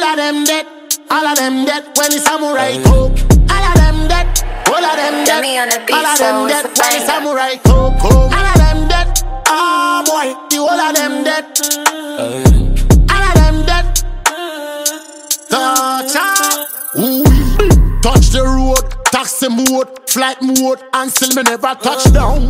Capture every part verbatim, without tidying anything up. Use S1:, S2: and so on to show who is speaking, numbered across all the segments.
S1: of them dead. All of them dead when the samurai coke. All of them dead. All of them dead. All of them dead when the samurai coke. All of them dead. Ah boy, the whole of them dead. All of them dead. Touch up. Ooh, touch the road, taxi mode, flight mode, and still me never touch down.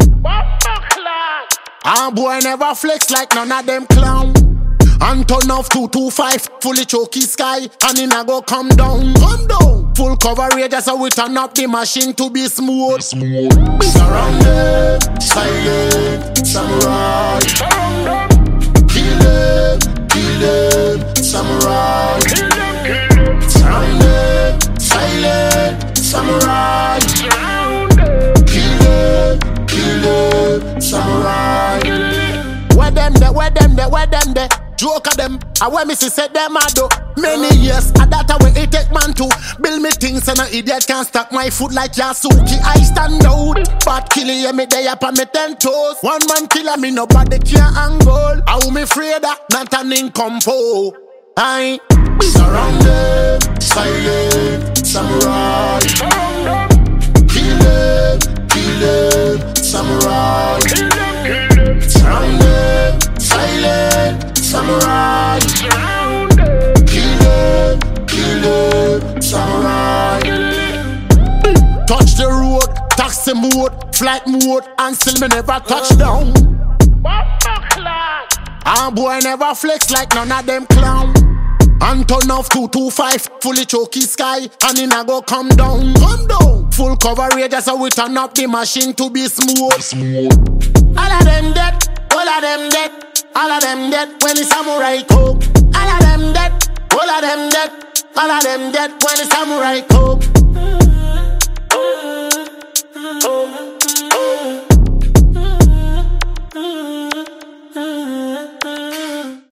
S1: Ah boy never flex like none of them clown. And turn off two two five, fully choky sky, and in a go come down, come down. Full coverage, so we turn up the machine to be smooth. Smooth. Surrounded, silent, samurai. Kill them, kill them, samurai. Surrounded, silent, samurai. Kill them, kill them, samurai. Where them there, where them there, where them there? Joke of them, I when me see set them a do. Many years, I that way it take man to build me things and an idiot can't stack my foot like Yasuki. I stand out, but killing yeah, me day up on me ten toes. One man killer me, nobody can angle. How me afraid that not an income for. I surrounded, silent, samurai. Kill them, kill them, samurai. Surrounded, silent, samurai. Kill them, kill them, samurai. Touch the road, taxi mode, flight mode, and still me never touch down. Ah boy never flex like none of them clown. And turn off two two five, fully choky sky, and in a go come down, come down. Full coverage, so we turn up the machine to be smooth. Smooth. All of them dead, all of them dead. All of them dead when the samurai coke. All of them dead, all of them dead. All of them dead when the samurai coke.